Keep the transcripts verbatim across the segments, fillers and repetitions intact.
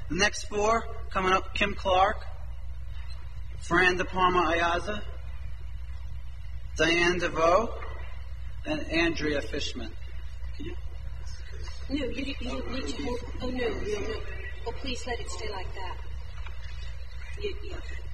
The next four coming up: Kim Clark, Fran De Palma Ayaza, Diane DeVoe, and Andrea Fishman. Can you? No, you, you don't need to hold. Oh, no, no, no. Oh, please let it stay like that. You, you.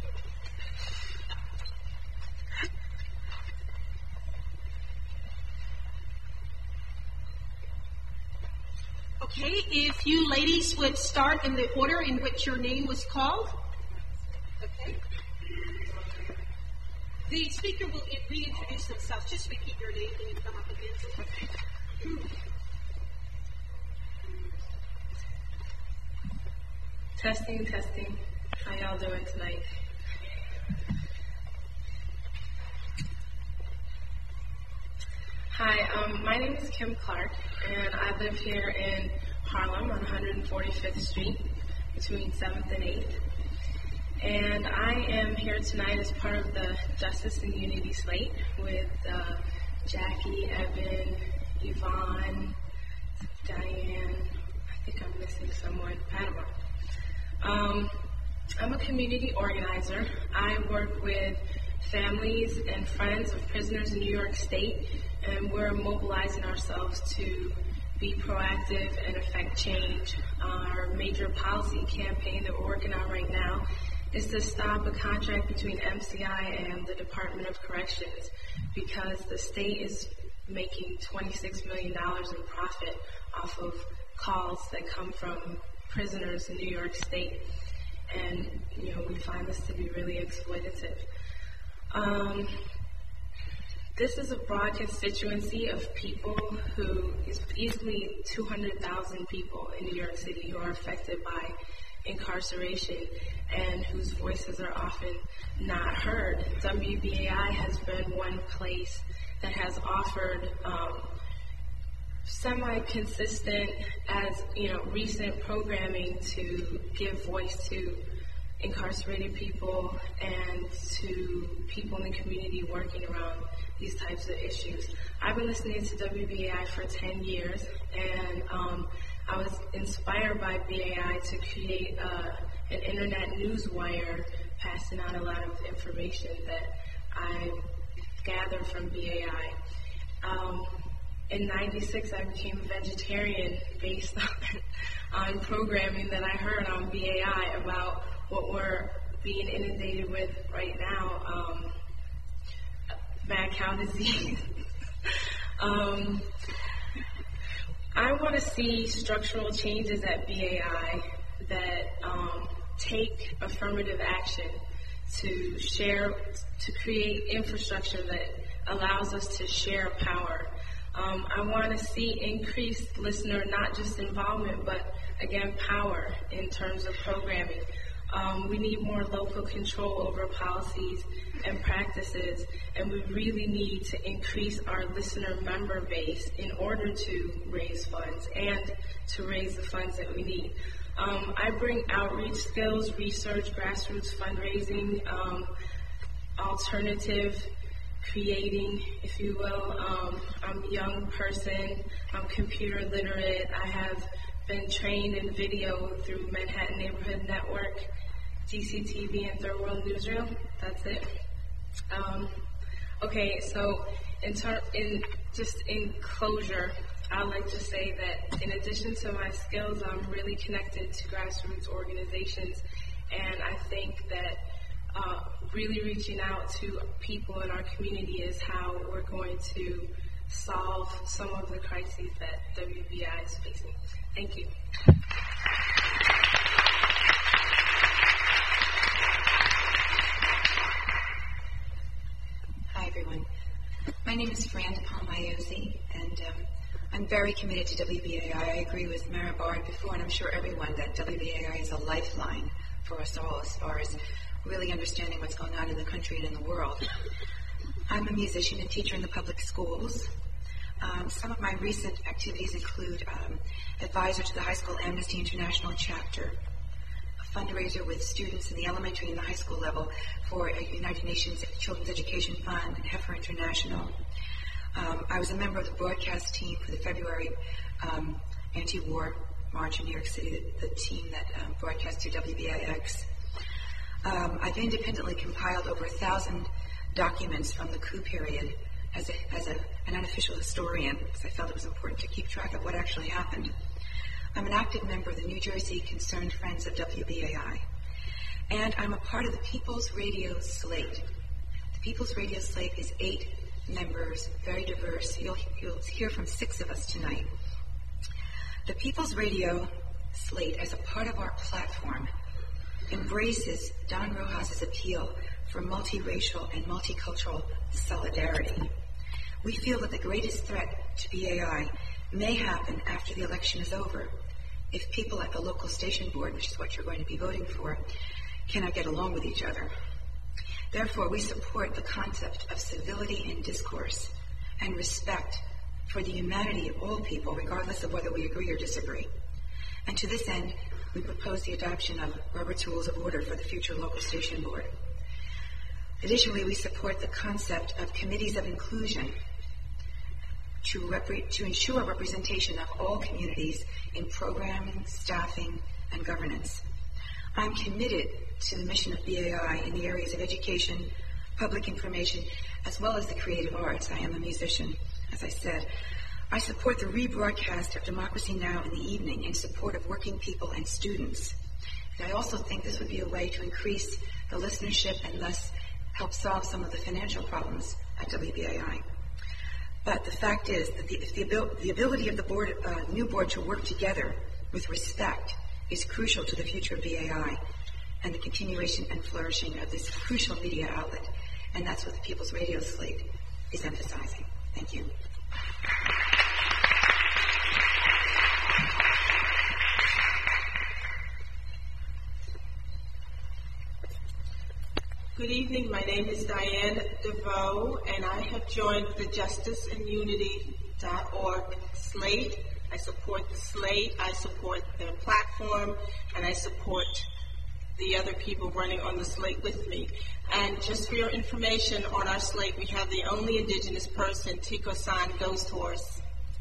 Okay, if you ladies would start in the order in which your name was called. Okay. The speaker will reintroduce himself. Just repeat your name when you come up again. Okay. Testing, testing. How y'all doing tonight? Hi, um, my name is Kim Clark, and I live here in Harlem on one hundred forty-fifth Street between seventh and eighth. And I am here tonight as part of the Justice and Unity slate with uh, Jackie, Evan, Yvonne, Diane, I think I'm missing someone, Panama. Um, I'm a community organizer. I work with families and friends of prisoners in New York State, and we're mobilizing ourselves to be proactive and affect change. Our major policy campaign that we're working on right now is to stop a contract between M C I and the Department of Corrections, because the state is making twenty-six million dollars in profit off of calls that come from prisoners in New York State. And, you know, we find this to be really exploitative. Um, this is a broad constituency of people who is easily two hundred thousand people in New York City who are affected by incarceration and whose voices are often not heard. W B A I has been one place that has offered um, semi-consistent, as you know, recent programming to give voice to incarcerated people and to people in the community working around these types of issues. I've been listening to W B A I for ten years, and um, I was inspired by B A I to create uh, an internet news wire passing out a lot of information that I gathered from B A I. Um, in ninety-six, I became a vegetarian based on, on programming that I heard on B A I about what we're being inundated with right now, um, mad cow disease. um, I want to see structural changes at B A I that um, take affirmative action to share, to create infrastructure that allows us to share power. Um, I want to see increased listener, not just involvement, but again, power in terms of programming. Um, we need more local control over policies and practices, and we really need to increase our listener member base in order to raise funds and to raise the funds that we need. Um, I bring outreach skills, research, grassroots fundraising, um, alternative creating, if you will. Um, I'm a young person. I'm computer literate. I have been trained in video through Manhattan Neighborhood Network, D C T V, and Third World Newsreel. That's it. Um, okay, so in, ter- in just in closure, I'd like to say that in addition to my skills, I'm really connected to grassroots organizations, and I think that uh, really reaching out to people in our community is how we're going to solve some of the crises that W B I is facing. Thank you. Hi, everyone. My name is Fran De Palma Ayaza, and um, I'm very committed to W B A I. I agree with Mara Bard before, and I'm sure everyone, that W B A I is a lifeline for us all as far as really understanding what's going on in the country and in the world. I'm a musician and teacher in the public schools. Um, some of my recent activities include um, advisor to the High School Amnesty International chapter, a fundraiser with students in the elementary and the high school level for a United Nations Children's Education Fund and Heifer International. Um, I was a member of the broadcast team for the February um, anti-war march in New York City, the, the team that um, broadcast through W B A X. Um, I've independently compiled over a thousand documents from the coup period as, a, as a, an unofficial historian, because I felt it was important to keep track of what actually happened. I'm an active member of the New Jersey Concerned Friends of W B A I, and I'm a part of the People's Radio Slate. The People's Radio Slate is eight members, very diverse. You'll, you'll hear from six of us tonight. The People's Radio Slate, as a part of our platform, embraces Don Rojas's appeal for multiracial and multicultural solidarity. We feel that the greatest threat to B A I may happen after the election is over, if people at the local station board, which is what you're going to be voting for, cannot get along with each other. Therefore, we support the concept of civility in discourse and respect for the humanity of all people, regardless of whether we agree or disagree. And to this end, we propose the adoption of Robert's Rules of Order for the future local station board. Additionally, we support the concept of committees of inclusion to, repre- to ensure representation of all communities in programming, staffing, and governance. I'm committed to the mission of B A I in the areas of education, public information, as well as the creative arts. I am a musician, as I said. I support the rebroadcast of Democracy Now! In the evening in support of working people and students. And I also think this would be a way to increase the listenership and thus help solve some of the financial problems at W B A I. But the fact is that the, the, abil- the ability of the board, uh, new board to work together with respect is crucial to the future of B A I and the continuation and flourishing of this crucial media outlet. And that's what the People's Radio Slate is emphasizing. Thank you. Good evening. My name is Diane DeVoe, and I have joined the justice and unity dot org slate. I support the slate, I support their platform, and I support the other people running on the slate with me. And just for your information, on our slate, we have the only indigenous person, Tico-san Ghost Horse.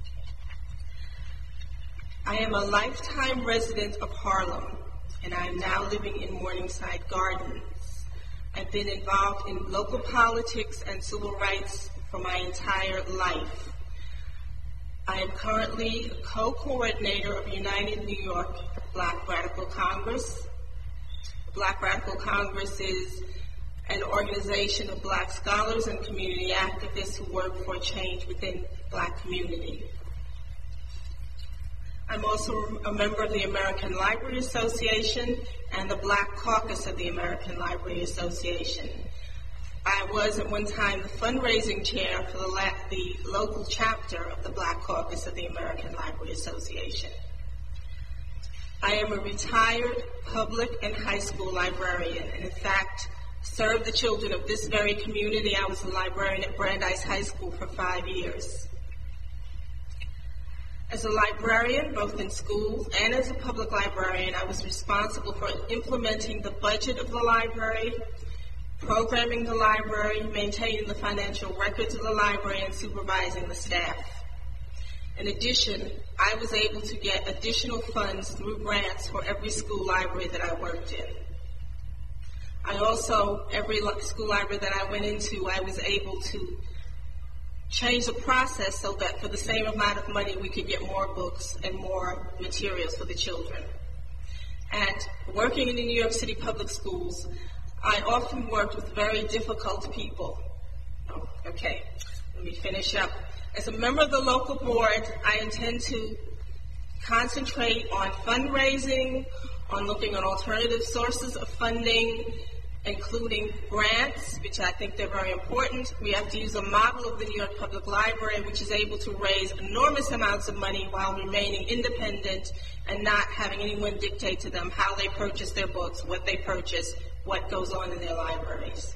I am a lifetime resident of Harlem, and I am now living in Morningside Gardens. I've been involved in local politics and civil rights for my entire life. I am currently co-coordinator of United New York Black Radical Congress. Black Radical Congress is an organization of black scholars and community activists who work for change within the black community. I'm also a member of the American Library Association and the Black Caucus of the American Library Association. I was at one time the fundraising chair for the, la- the local chapter of the Black Caucus of the American Library Association. I am a retired public and high school librarian, and in fact, served the children of this very community. I was a librarian at Brandeis High School for five years. As a librarian, both in schools and as a public librarian, I was responsible for implementing the budget of the library, programming the library, maintaining the financial records of the library, and supervising the staff. In addition, I was able to get additional funds through grants for every school library that I worked in. I also, every school library that I went into, I was able to change the process so that for the same amount of money we could get more books and more materials for the children. And working in the New York City public schools, I often worked with very difficult people. Oh, okay, let me finish up. As a member of the local board, I intend to concentrate on fundraising, on looking at alternative sources of funding, including grants, which I think they're very important. We have to use a model of the New York Public Library, which is able to raise enormous amounts of money while remaining independent and not having anyone dictate to them how they purchase their books, what they purchase, what goes on in their libraries.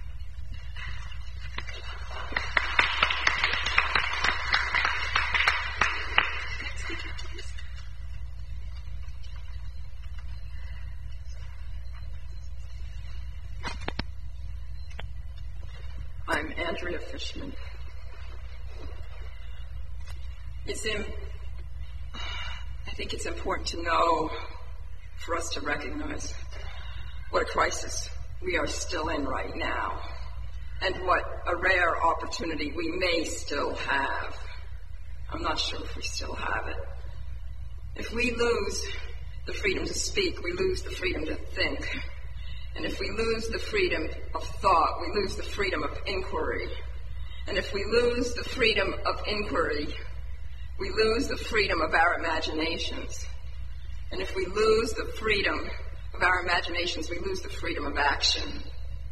I'm Andrea Fishman. It's in, I think think it's important to know, for us to recognize what a crisis we are still in right now, and what a rare opportunity we may still have. I'm not sure if we still have it. If we lose the freedom to speak, we lose the freedom to think. And if we lose the freedom of thought, we lose the freedom of inquiry. And if we lose the freedom of inquiry, we lose the freedom of our imaginations. And if we lose the freedom of our imaginations, we lose the freedom of action.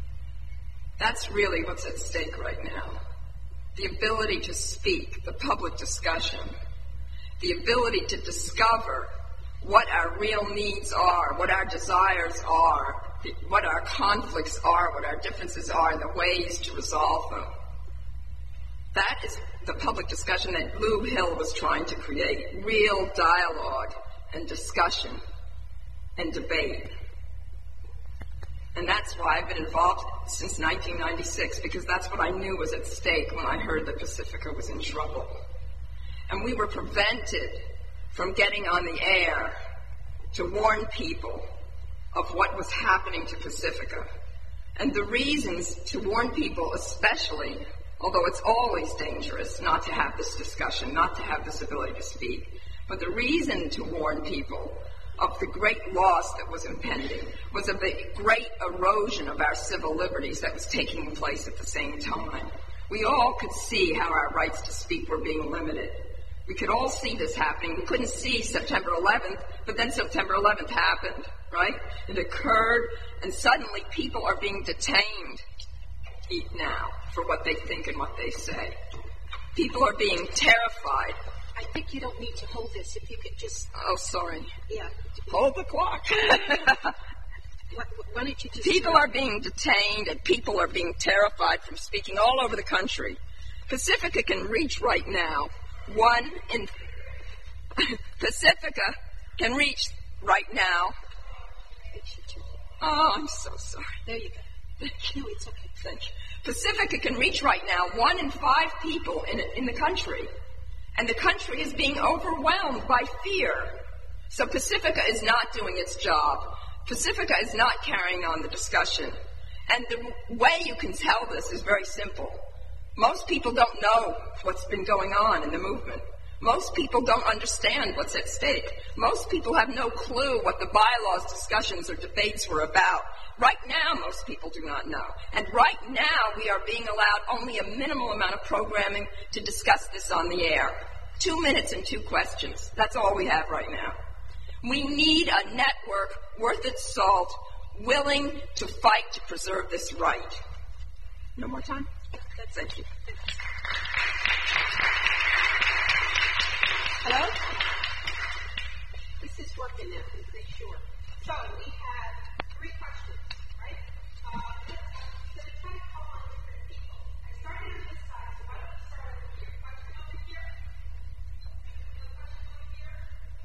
That's really what's at stake right now. The ability to speak, the public discussion, the ability to discover what our real needs are, what our desires are, what our conflicts are, what our differences are, and the ways to resolve them. That is the public discussion that Blue Hill was trying to create, real dialogue and discussion and debate. And that's why I've been involved since nineteen ninety-six, because that's what I knew was at stake when I heard that Pacifica was in trouble. And we were prevented from getting on the air to warn people of what was happening to Pacifica. And the reasons to warn people especially, although it's always dangerous not to have this discussion, not to have this ability to speak, but the reason to warn people of the great loss that was impending was of the great erosion of our civil liberties that was taking place at the same time. We all could see how our rights to speak were being limited. We could all see this happening. We couldn't see September eleventh, but then September eleventh happened, right? It occurred, and suddenly people are being detained now for what they think and what they say. People are being terrified. I think you don't need to hold this. If you could just... Oh, sorry. Yeah. Hold the clock. Why, why don't you just... People are being detained, and people are being terrified from speaking all over the country. Pacifica can reach right now one in... Pacifica can reach right now... Oh, I'm so sorry. There you go. No, it's okay. Thank you. Pacifica can reach right now one in five people in, in the country. And the country is being overwhelmed by fear. So Pacifica is not doing its job. Pacifica is not carrying on the discussion. And the way you can tell this is very simple. Most people don't know what's been going on in the movement. Most people don't understand what's at stake. Most people have no clue what the bylaws, discussions, or debates were about. Right now, most people do not know. And right now, we are being allowed only a minimal amount of programming to discuss this on the air. Two minutes and two questions. That's all we have right now. We need a network worth its salt, willing to fight to preserve this right. No more time? Thank you. Hello? This is working now, I'm pretty sure. So we have three questions, right? Uh, so to kind of call on different people. I started on this side, so why don't we start over here? Question over here? No question over here?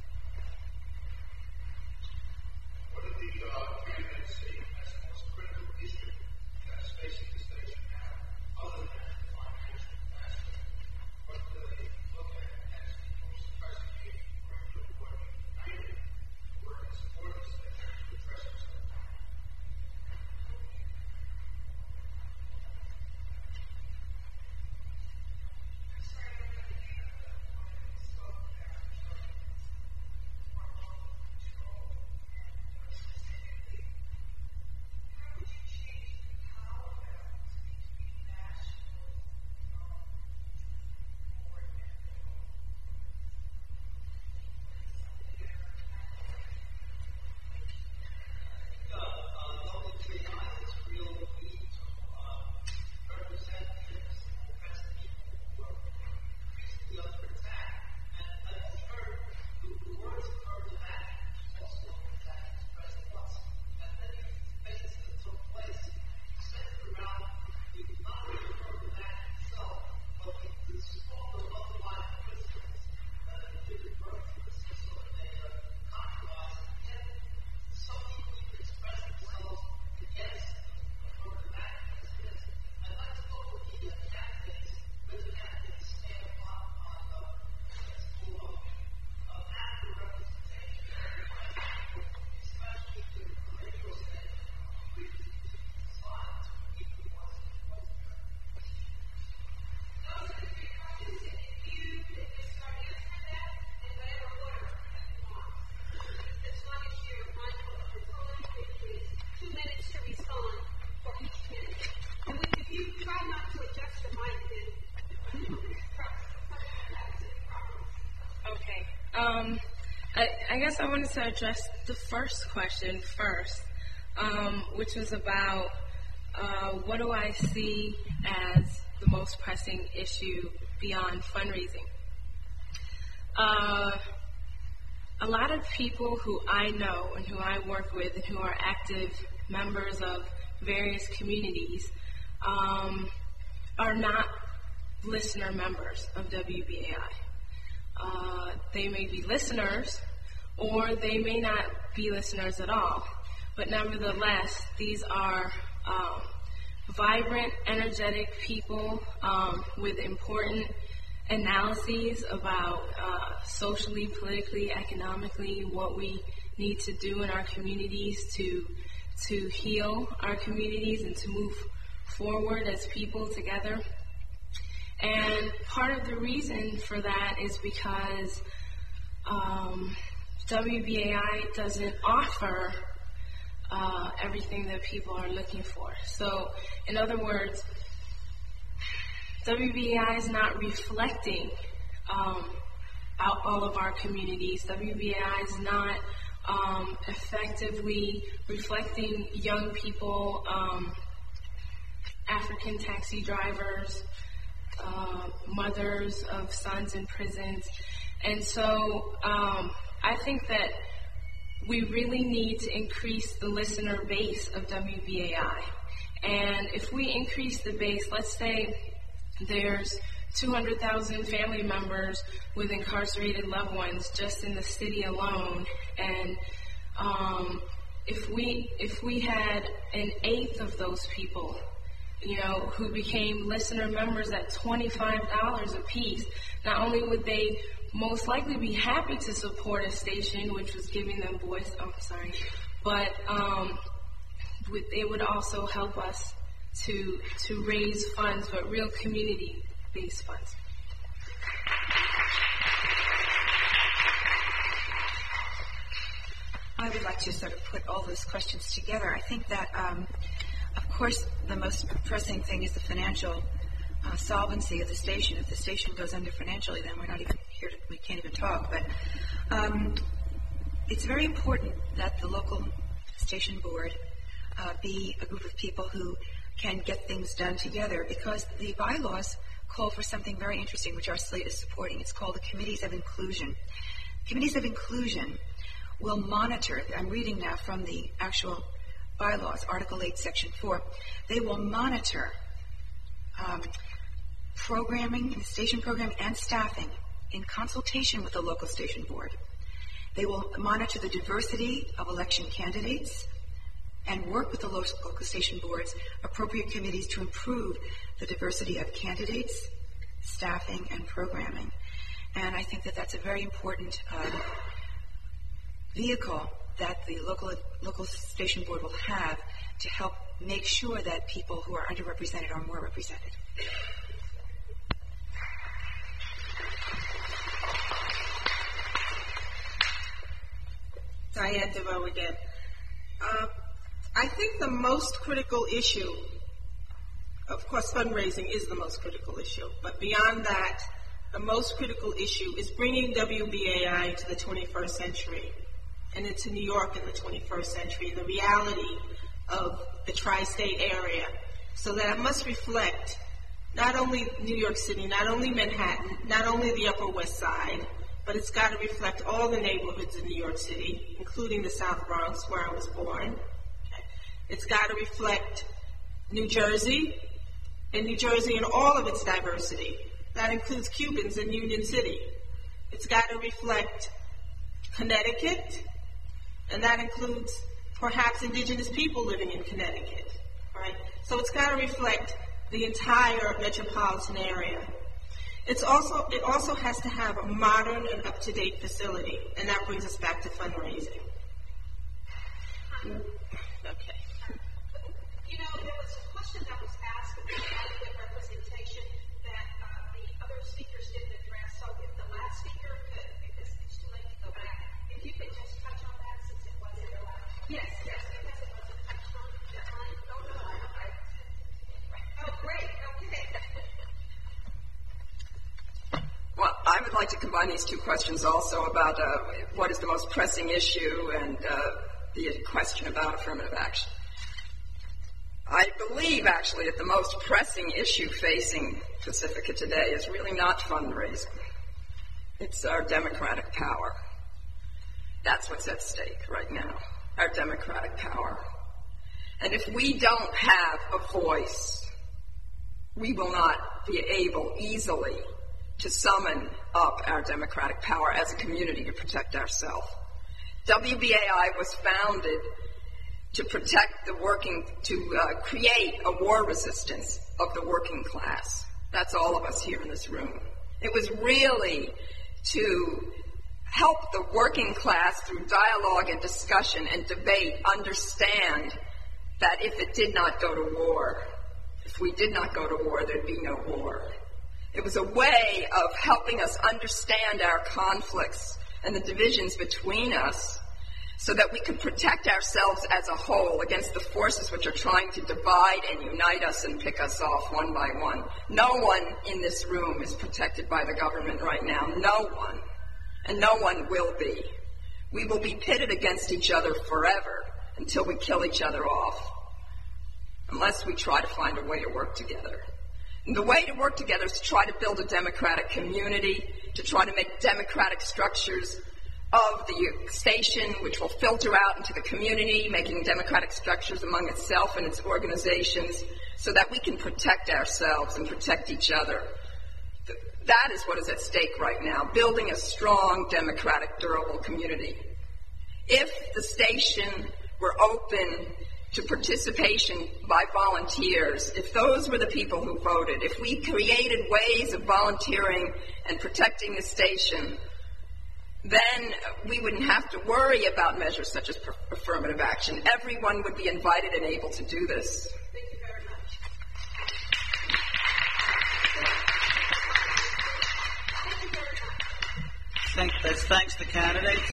What are the uh, candidates see as the most critical issue that's facing the station now, other than the financial aspect? What do they look at as the most persecuting or what united to work and support the station to address themselves? I guess I wanted to address the first question first, um, which was about uh, what do I see as the most pressing issue beyond fundraising. Uh, a lot of people who I know and who I work with and who are active members of various communities um, are not listener members of W B A I. Uh, they may be listeners, or they may not be listeners at all. But nevertheless, these are um, vibrant, energetic people um, with important analyses about uh, socially, politically, economically, what we need to do in our communities to to heal our communities and to move forward as people together. And part of the reason for that is because um, W B A I doesn't offer uh, everything that people are looking for. So, in other words, W B A I is not reflecting um, out all of our communities. W B A I is not um, effectively reflecting young people, um, African taxi drivers, uh, mothers of sons in prisons. And so um, I think that we really need to increase the listener base of W B A I. And if we increase the base, let's say there's two hundred thousand family members with incarcerated loved ones just in the city alone, and um, if we if we had an eighth of those people, you know, who became listener members at twenty-five dollars a piece, not only would they most likely be happy to support a station which was giving them voice, oh, sorry, but um, it would also help us to to raise funds, but real community-based funds. I would like to sort of put all those questions together. I think that, um, of course, the most pressing thing is the financial uh, solvency of the station. If the station goes under financially, then we're not even here to, we can't even talk. But um, it's very important that the local station board uh, be a group of people who can get things done together, because the bylaws call for something very interesting, which our slate is supporting. It's called the Committees of Inclusion. Committees of Inclusion will monitor, I'm reading now from the actual bylaws, Article eight, Section four, they will monitor um, programming, station programming, and staffing in consultation with the local station board. They will monitor the diversity of election candidates and work with the local station board's appropriate committees to improve the diversity of candidates, staffing, and programming. And I think that that's a very important uh, vehicle that the local local station board will have to help make sure that people who are underrepresented are more represented. Diane DeVoe again. Uh, I think the most critical issue, of course, fundraising is the most critical issue, but beyond that, the most critical issue is bringing W B A I into the twenty-first century and into New York in the twenty-first century, the reality of the tri-state area, so that it must reflect not only New York City, not only Manhattan, not only the Upper West Side, but it's got to reflect all the neighborhoods in New York City, including the South Bronx, where I was born. It's got to reflect New Jersey, and New Jersey in all of its diversity. That includes Cubans in Union City. It's got to reflect Connecticut, and that includes perhaps indigenous people living in Connecticut, right? So it's got to reflect the entire metropolitan area. It's also, it also has to have a modern and up-to-date facility, and that brings us back to fundraising. Okay. You know, there was a question that was asked about adequate representation that uh, the other speakers didn't address. So if the last speaker could, because it's too late to go back, if you could just touch on that since it wasn't the last. Yes, yes, because it wasn't touched on. Oh, no, I, I, oh, great, okay. Well, I would like like to combine these two questions also about uh, what is the most pressing issue and uh, the question about affirmative action. I believe, actually, that the most pressing issue facing Pacifica today is really not fundraising. It's our democratic power. That's what's at stake right now, our democratic power. And if we don't have a voice, we will not be able easily to summon up our democratic power as a community to protect ourselves. W B A I was founded to protect the working, to uh, create a war resistance of the working class. That's all of us here in this room. It was really to help the working class through dialogue and discussion and debate understand that if it did not go to war, if we did not go to war, there'd be no war. It was a way of helping us understand our conflicts and the divisions between us so that we could protect ourselves as a whole against the forces which are trying to divide and unite us and pick us off one by one. No one in this room is protected by the government right now. No one. And no one will be. We will be pitted against each other forever until we kill each other off, unless we try to find a way to work together. And the way to work together is to try to build a democratic community, to try to make democratic structures of the station, which will filter out into the community, making democratic structures among itself and its organizations, so that we can protect ourselves and protect each other. That is what is at stake right now, building a strong, democratic, durable community. If the station were open to participation by volunteers, if those were the people who voted, if we created ways of volunteering and protecting the station, then we wouldn't have to worry about measures such as affirmative action. Everyone would be invited and able to do this. Thank you very much. Thank you very much. Thank, that's thanks to candidates.